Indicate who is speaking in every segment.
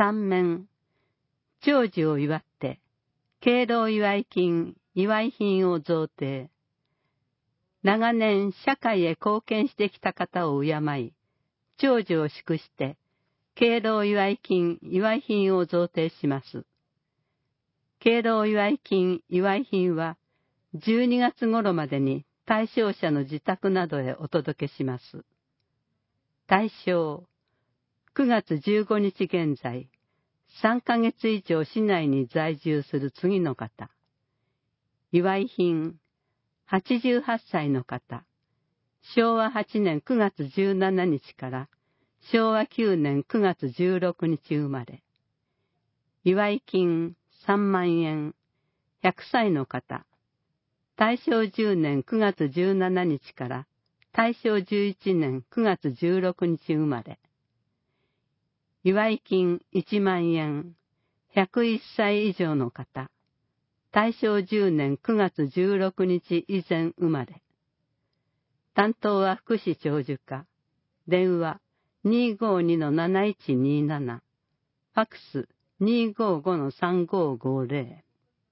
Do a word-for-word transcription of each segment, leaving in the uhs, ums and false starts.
Speaker 1: 三面、長寿を祝って、敬老祝金、祝い品を贈呈。長年社会へ貢献してきた方を敬い、長寿を祝して、敬老祝金、祝い品を贈呈します。敬老祝金、祝い品は、じゅうにがつ頃までに対象者の自宅などへお届けします。対象、くがつじゅうごにち現在、さんかげつ以上市内に在住する次の方。祝い品、はちじゅうはっさいの方。しょうわはちねんくがつじゅうしちにちからしょうわきゅうねんくがつじゅうろくにち生まれ。祝い金さんまんえん。ひゃくさいの方。大正じゅうねんくがつじゅうしちにちから大正じゅういちねんくがつじゅうろくにち生まれ。祝い金いちまんえん。ひゃくいっさい以上の方。大正じゅうねんくがつじゅうろくにち以前生まれ。担当は福祉長寿課。電話 にーごーにのなないちにーなな。ファックス にーごーごのさんごーごーぜろ。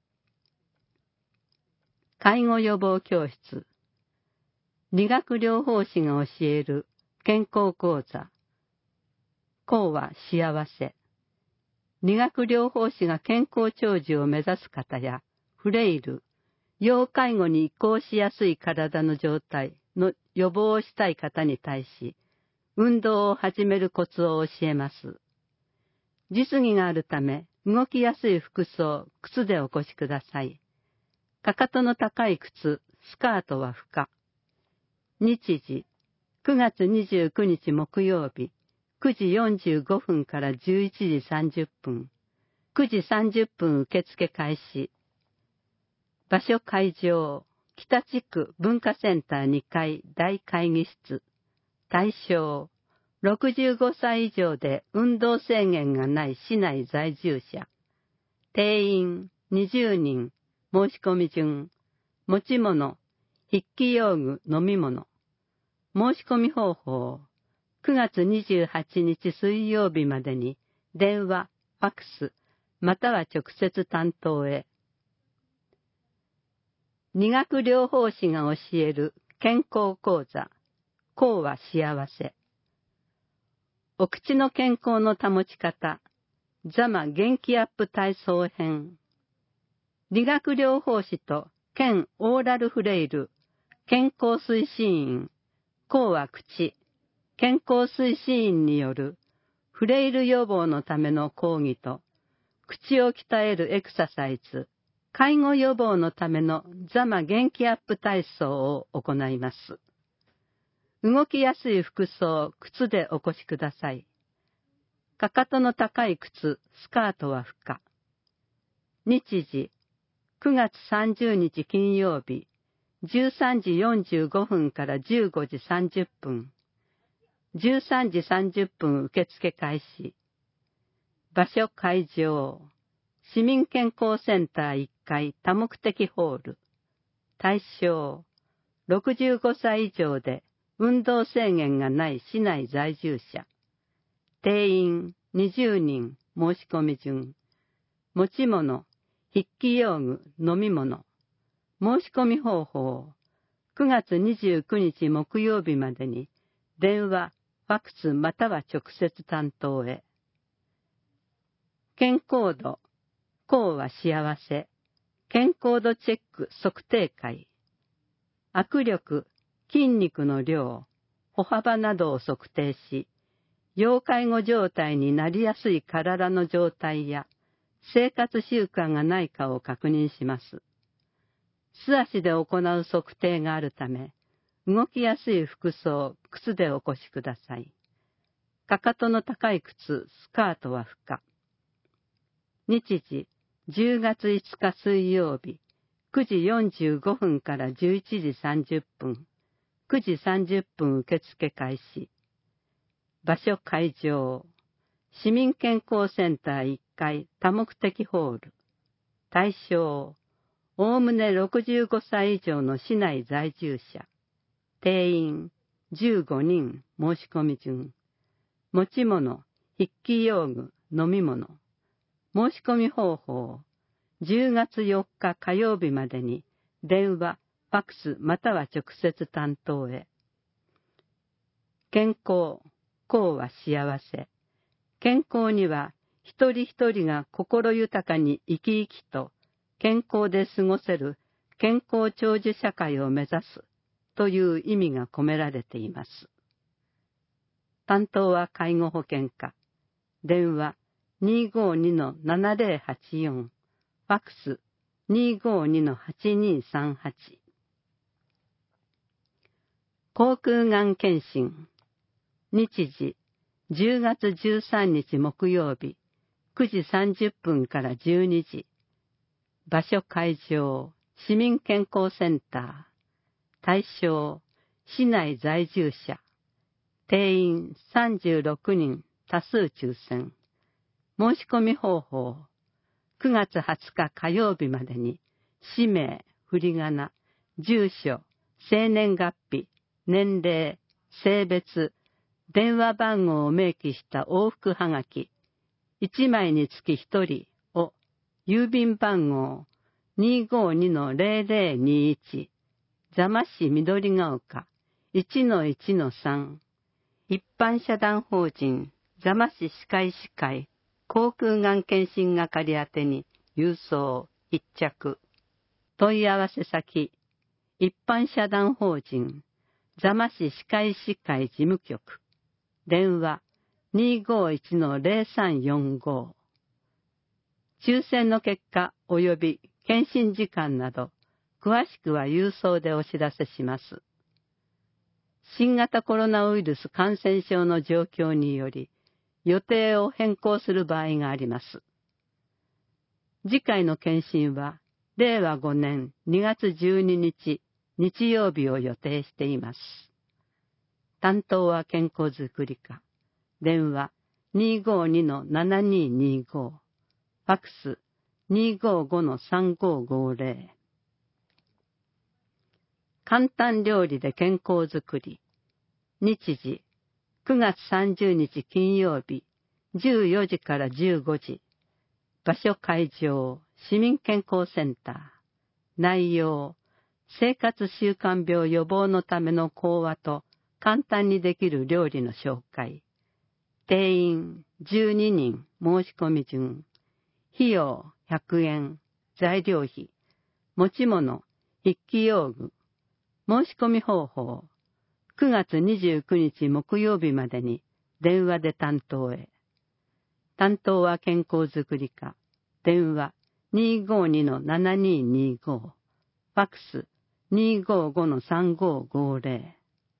Speaker 1: 介護予防教室。理学療法士が教える健康講座。講は幸せ。理学療法士が健康長寿を目指す方や、フレイル、要介護に移行しやすい体の状態の予防をしたい方に対し、運動を始めるコツを教えます。実技があるため、動きやすい服装、靴でお越しください。かかとの高い靴、スカートは不可。日時、くがつにじゅうくにち木曜日、くじよんじゅうごふんからじゅういちじさんじゅっぷん、くじさんじゅっぷん受付開始。場所会場、北地区文化センターにかい大会議室。対象、ろくじゅうごさい以上で運動制限がない市内在住者。定員にじゅうにん、申し込み順。持ち物、筆記用具、飲み物。申し込み方法、くがつにじゅうはちにち水曜日までに電話、ファックス、または直接担当へ。理学療法士が教える健康講座。講は幸せ。お口の健康の保ち方。座間元気アップ体操編。理学療法士と県オーラルフレイル健康推進員。講は口。健康推進員によるフレイル予防のための講義と、口を鍛えるエクササイズ。介護予防のための座間元気アップ体操を行います。動きやすい服装、靴でお越しください。かかとの高い靴、スカートは不可。日時、くがつさんじゅうにち金曜日、じゅうさんじよんじゅうごふんからじゅうごじさんじゅっぷん、じゅうさんじさんじゅっぷん受付開始。場所会場、市民健康センターいっかい多目的ホール。対象、ろくじゅうごさい以上で運動制限がない市内在住者。定員にじゅうにん、申し込み順。持ち物、筆記用具、飲み物。申し込み方法、くがつにじゅうくにち木曜日までに電話、ファックスまたは直接担当へ。健康度、講は幸せ。健康度チェック測定会。握力、筋肉の量、歩幅などを測定し、要介護状態になりやすい体の状態や生活習慣がないかを確認します。素足で行う測定があるため、動きやすい服装、靴でお越しください。かかとの高い靴、スカートは不可。日時、じゅうがついつか水曜日、くじよんじゅうごふんからじゅういちじさんじゅっぷん、くじさんじゅっぷん受付開始。場所会場、市民健康センターいっかい多目的ホール。対象、おおむねろくじゅうごさい以上の市内在住者。定員じゅうごにん、申し込み順。持ち物、筆記用具、 飲み物、申し込み方法、じゅうがつよっか火曜日までに電話、ファックスまたは直接担当へ。健康、幸は幸せ。健康には一人一人が心豊かに生き生きと健康で過ごせる健康長寿社会を目指すという意味が込められています。担当は介護保険課。電話 にーごーにのななぜろはちよん、ファックス にーごーにのはちにーさんはち。口腔がん検診。日時じゅうがつじゅうさんにち木曜日くじさんじゅっぷんからじゅうにじ。場所会場市民健康センター。対象市内在住者。定員さんじゅうろくにん多数抽選。申し込み方法くがつはつか火曜日までに氏名、振り仮名、住所、生年月日、年齢、性別、電話番号を明記した往復はがきいちまいにつきひとりを郵便番号 にーごーにのぜろぜろにいち 座間市緑が丘 いちのいちのさん 一般社団法人座間市歯科医師会口腔がん検診係宛てに郵送一着。問い合わせ先一般社団法人座間市歯科医師会事務局電話 にーごーいちのぜろさんよんご。抽選の結果及び検診時間など詳しくは郵送でお知らせします。新型コロナウイルス感染症の状況により予定を変更する場合があります。次回の検診はれいわごねんにがつじゅうににち日曜日を予定しています。担当は健康づくり課。電話 にーごーにのななにーにーご。ファックス にーごーごのさんごーごーぜろ。簡単料理で健康づくり。日時くがつさんじゅうにち金曜日じゅうよじからじゅうごじ。場所会場市民健康センター。内容生活習慣病予防のための講話と簡単にできる料理の紹介。定員じゅうににん申し込み順。費用ひゃくえん。材料費。持ち物筆記用具。申し込み方法くがつにじゅうくにち木曜日までに電話で担当へ。担当は健康づくり課。電話 にーごーにのななにーにーご。ファックス にーごーごのさんごーごーぜろ。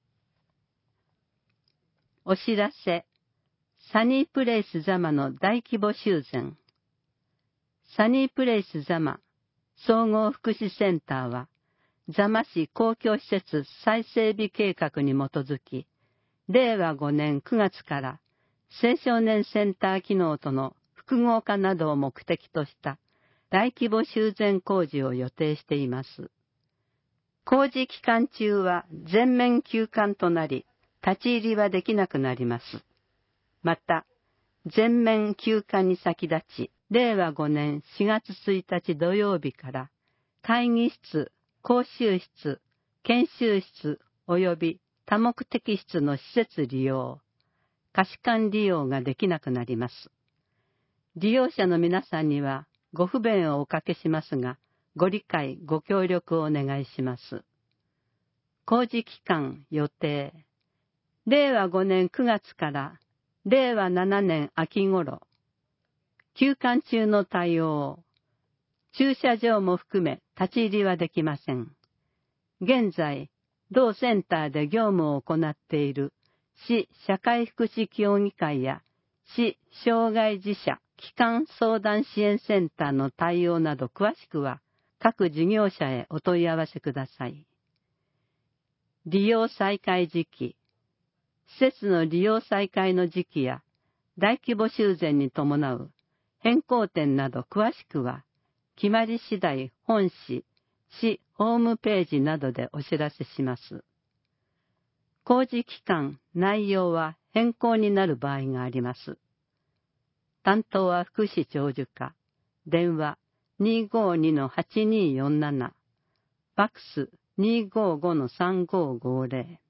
Speaker 1: お知らせ。サニープレイス座間の大規模修繕。サニープレイス座間総合福祉センターは、座間市公共施設再整備計画に基づき、れいわごねんくがつから青少年センター機能との複合化などを目的とした大規模修繕工事を予定しています。工事期間中は全面休館となり、立ち入りはできなくなります。また、全面休館に先立ち、れいわごねんしがつついたち土曜日から会議室、講習室、研修室及び多目的室の施設利用、貸し館利用ができなくなります。利用者の皆さんにはご不便をおかけしますが、ご理解、ご協力をお願いします。工事期間予定。れいわごねんくがつかられいわななねん秋頃。休館中の対応。駐車場も含め立ち入りはできません。現在、同センターで業務を行っている市社会福祉協議会や市障害児者基幹相談支援センターの対応など詳しくは各事業者へお問い合わせください。利用再開時期。施設の利用再開の時期や大規模修繕に伴う変更点など詳しくは決まり次第本市、市ホームページなどでお知らせします。工事期間、内容は変更になる場合があります。 担当は福祉長寿課。電話 にーごーにのはちにーよんなな。ファックス にーごーごのさんごーごーぜろ。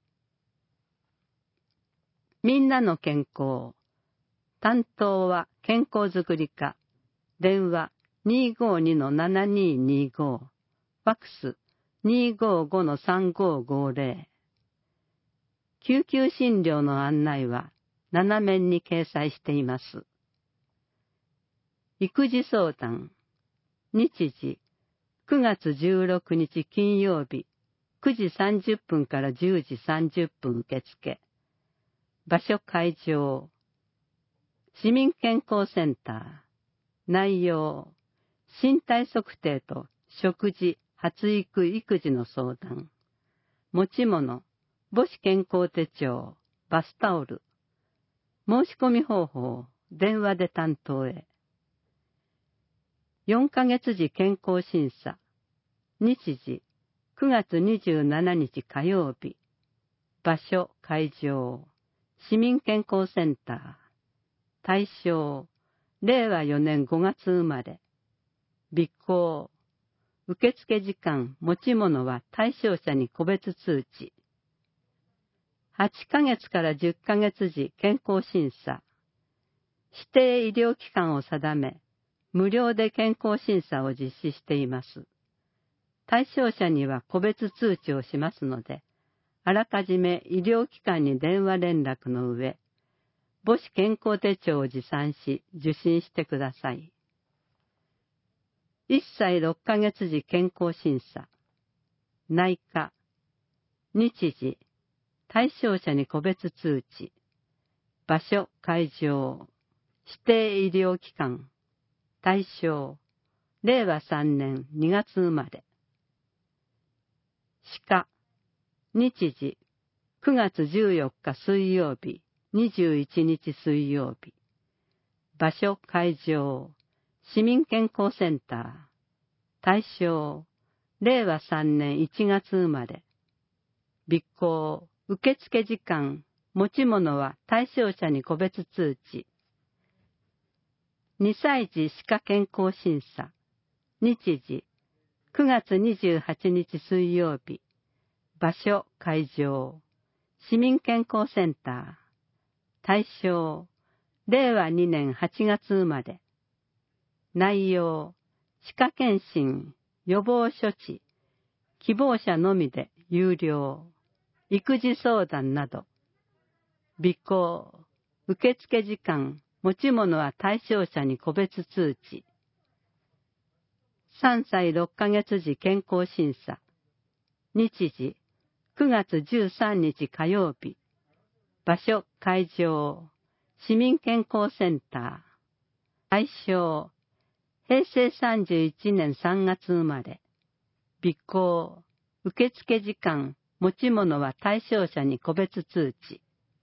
Speaker 1: みんなの健康。担当は健康づくり課。電話 にーごーにのななにーにーごー。ファックス にーごーごのさんごーごーぜろ。救急診療の案内はなな面に掲載しています。育児相談。日時くがつじゅうろくにち金曜日くじさんじゅっぷんからじゅうじさんじゅっぷん受付。場所会場。市民健康センター。内容。身体測定と食事、発育、育児の相談。持ち物。母子健康手帳、バスタオル。申し込み方法、電話で担当へ。よんかげつ時健康審査。日時、くがつにじゅうしちにち火曜日。場所、会場。市民健康センター。対象、れいわよねんごがつ生まれ。備考。受付時間、持ち物は対象者に個別通知。はちかげつからじゅっかげつ時健康審査。指定医療機関を定め、無料で健康審査を実施しています。対象者には個別通知をしますので、あらかじめ医療機関に電話連絡の上、母子健康手帳を持参し受診してください。いっさいろっかげつ時健康審査。内科。日時。対象者に個別通知。場所、会場。指定医療機関。対象。れいわさんねんにがつ生まれ。歯科。日時。くがつじゅうよっか水曜日。にじゅういちにち水曜日。場所、会場。市民健康センター。対象。れいわさんねんいちがつ生まれ。備考。受付時間、持ち物は対象者に個別通知。にさい児歯科健康審査。日時、くがつにじゅうはちにち水曜日。場所、会場。市民健康センター。対象、れいわにねんはちがつ生まれ。内容、歯科検診、予防処置、希望者のみで有料。育児相談など。備考。受付時間、持ち物は対象者に個別通知。さんさいろっかげつ時健康審査。日時、くがつじゅうさんにち火曜日。場所、会場。市民健康センター。対象。へいせいさんじゅういちねんさんがつ生まれ。備考。受付時間、持ち物は対象者に個別通知。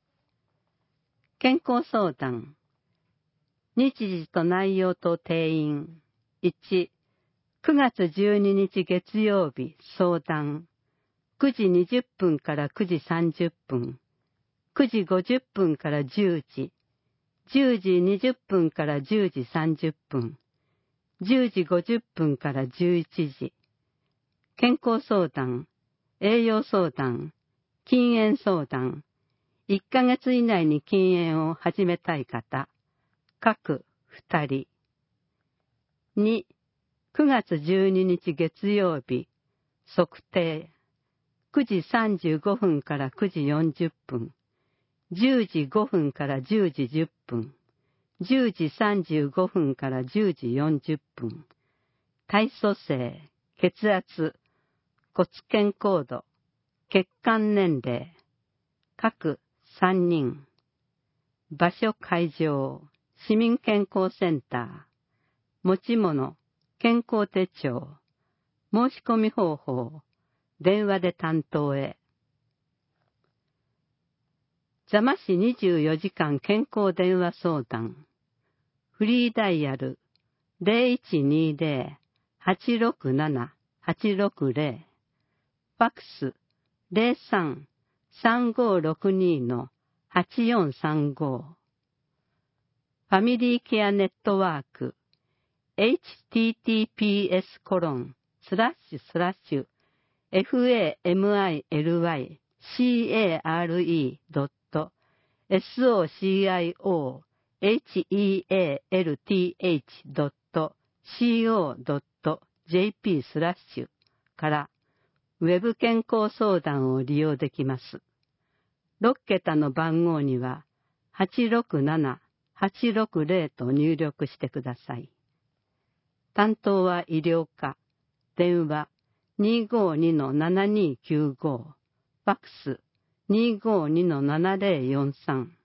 Speaker 1: 健康相談。日時と内容と定員。いち、くがつじゅうににち月曜日相談。くじにじゅっぷんからくじさんじゅっぷん。くじごじゅっぷんからじゅうじ。じゅうじにじゅっぷんからじゅうじさんじゅっぷん。じゅうじごじゅっぷんからじゅういちじ。健康相談。栄養相談、禁煙相談、いっかげつ以内に禁煙を始めたい方、各ふたり。に、くがつじゅうににち月曜日、測定、くじさんじゅうごふんからくじよんじゅっぷん、じゅうじごふんからじゅうじじゅっぷん、じゅうじさんじゅうごふんからじゅうじよんじゅっぷん、体組成、血圧、骨健康度、血管年齢、各さんにん。場所会場、市民健康センター。持ち物、健康手帳。申し込み方法、電話で担当へ。座間市にじゅうよじかん健康電話相談。フリーダイヤル ゼロいちにゼロ はちろくなな はちろくゼロ。ファックスゼロさん さんごろくにのはちよんさんご。 ファミリーケアネットワーク エイチティーティーピーエス コロンスラッシュスラッシュ ファミリーケアドット ソクドット シーオードット ジェーピー スラッシュからウェブ健康相談を利用できます。ろっけたの番号にははちろくなな はちろくぜろと入力してください。担当は医療課、電話 にーごーにのななにーきゅうご、ファックス にーごーにのななぜろよんさん。